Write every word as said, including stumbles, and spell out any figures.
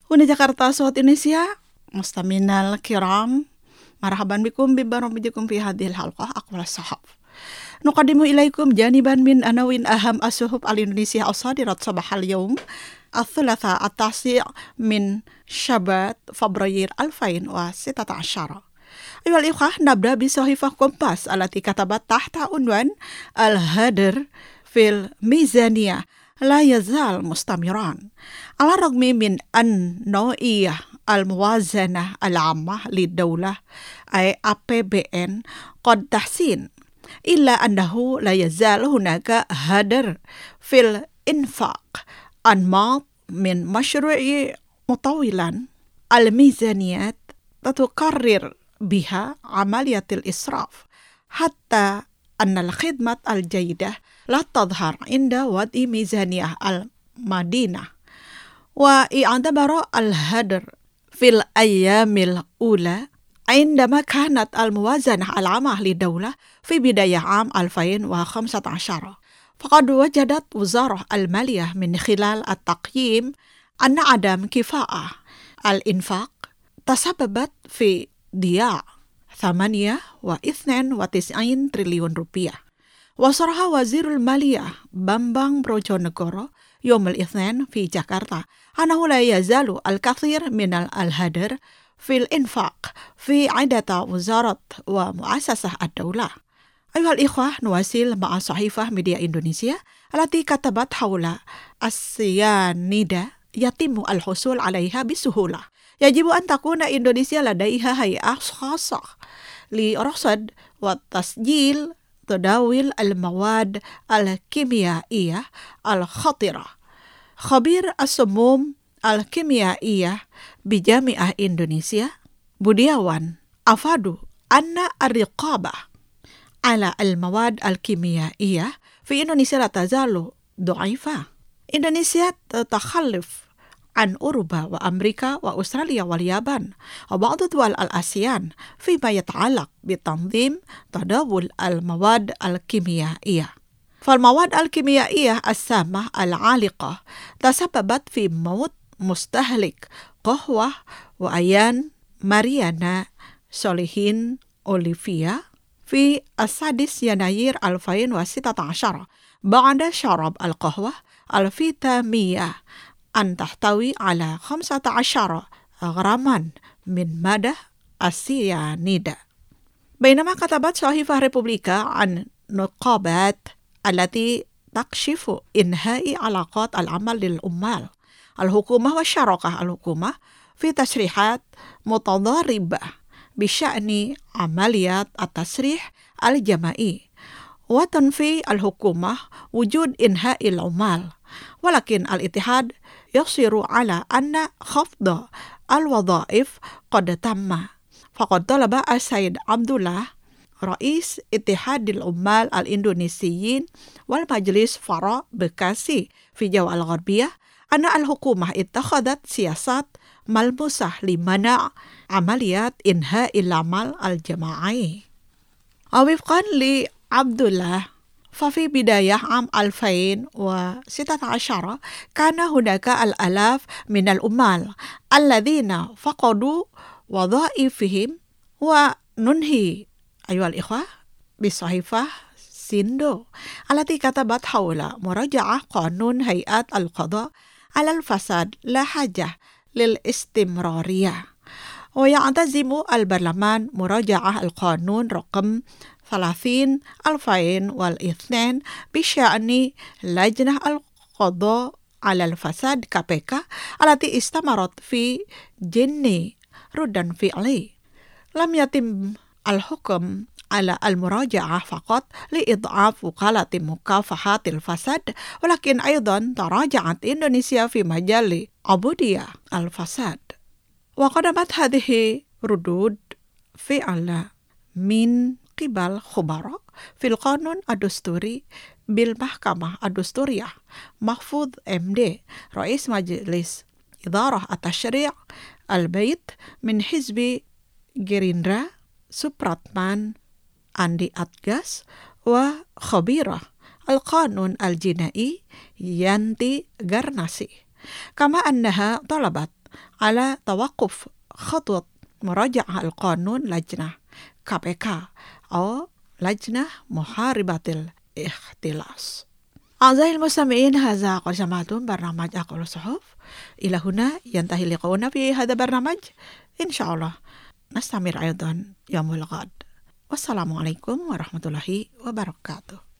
Huna Jakarta Suat Indonesia, mustaminal kiram, marhaban bikum bibarombijikum fi hadhil halqah aqwal sahab. Nuqaddimu ilaikum janiban min anawin aham asuhub al-Indonesia as-sadirat sabahal yawm al-thulatha at-tasi' min Syabat Fabrayir alfain wa sitata asyara. Ayuhal ikhwah, nabda bisahifah Kompas alati katabat tahta unwan al-hadr fil mizaniyah la yazal mustamiran ala ragmi min an-naw'iyah al-muwazanah al-ammah lid-dawlah ay A P B N qad tahsin illa annahu la yazal hunaka hadr fil infaq anmat min masyru'i mutawilan al-mizaniyat tatukarrir biha amaliyatil israf hatta anna al-khidmat al-jaydah la tadhar inda wad'i mizaniyah al-madinah wa i'adabara al-hadr fil ayyamil ula عندما كانت الموازنة العامة للدولة في بداية عام ألفين وخمسة عشر فقد وجدت وزارة المالية من خلال التقييم أن عدم كفاءة الإنفاق تسببت في ضياع ثمانية واثنين وتسعين تريليون روبية. وصرح وزير المالية بامبang Brojonegoro يوم الاثنين في جاكرتا أنه لا يزال الكثير من الهدر في الإنفاق في عدة وزارات ومؤسسة الدولة. أيها الإخوة، نواصل مع صحيفة ميديا إندونيسيا التي كتبت حول السيانيدا يتم الحصول عليها بسهولة. يجب أن تكون إندونيسيا لديها هيئة خاصة لرصد وتسجيل تداول المواد الكيميائية الخطرة. خبير السموم الكيميائية بجامعة إندونيسيا بودياwan أفادوا أن الرقابة على المواد الكيميائية في إندونيسيا لا تزال ضعيفة. إندونيسيا تتخلف عن أوروبا وأمريكا وأستراليا واليابان وبعض دول الآسيان فيما يتعلق بتنظيم تداول المواد الكيميائية. فالمواد الكيميائية السامة العالقة تسببت في موت مستهلك قهوة وأيان ماريانا صالحين أوليفيا في السادس يناير ألفين وستة عشر بعد شرب القهوة الفيتامية أن تحتوي على خمسة عشر غراما من مادة السيانيدا. بينما كتبت صحيفة ريبوبليكا عن نقابات التي تكشف إنهاء علاقات العمل للعمال الحكومة والشراكة الحكومة في تسريحات متضاربة بشأن عمليات التسريح الجماعي وتنفي الحكومة وجود إنهاء العمال، ولكن الاتحاد يصر على أن خفض الوظائف قد تم. فقد طلب السيد عبد الله رئيس اتحاد العمال الإندونيسيين والمجلس فرع بكاسي في جوا الغربية أن الحكومة اتخذت سياسات ملموسة لمنع عمليات إنهاء العمل الجماعي. وفقا لعبد الله ففي بداية عام ألفين وستة عشر كان هناك الآلاف من العمال الذين فقدوا وظائفهم. وننهي أيها الإخوة بصحيفة سيندو التي كتبت حول مراجعة قانون هيئة القضاء على الفساد لا حاجة للاستمرارية. ويعتزم البرلمان مراجعة القانون رقم ثلاثين ألفين واثنين بشأن لجنة القضاء على الفساد K P K التي استمرت في جني ردا فعلي. لم يتم الحكم على المراجعة فقط لإضعاف وكالة مكافحة الفساد، ولكن أيضا تراجعت إندونيسيا في مجال عبودية الفساد. وقدمت هذه ردود فعل من قبل خبراء في القانون الدستوري بالمحكمة الدستورية محفوظ إم دي رئيس مجلس إدارة التشريع البيت من حزب جيريندرا سوبراتمان أندي أتغاس وخبيرة القانون الجنائي يانتي غارناسي، كما أنها طلبت على توقف خطوة مراجعة القانون لجنة K P K أو لجنة محاربة الاختلاس. أعزائي المستمعين، هذا قد سمعتم برنامج أقول الصحف. إلى هنا ينتهي لقاؤنا في هذا البرنامج. إن شاء الله نستمر أيضا يوم الغد. والسلام عليكم ورحمة الله وبركاته.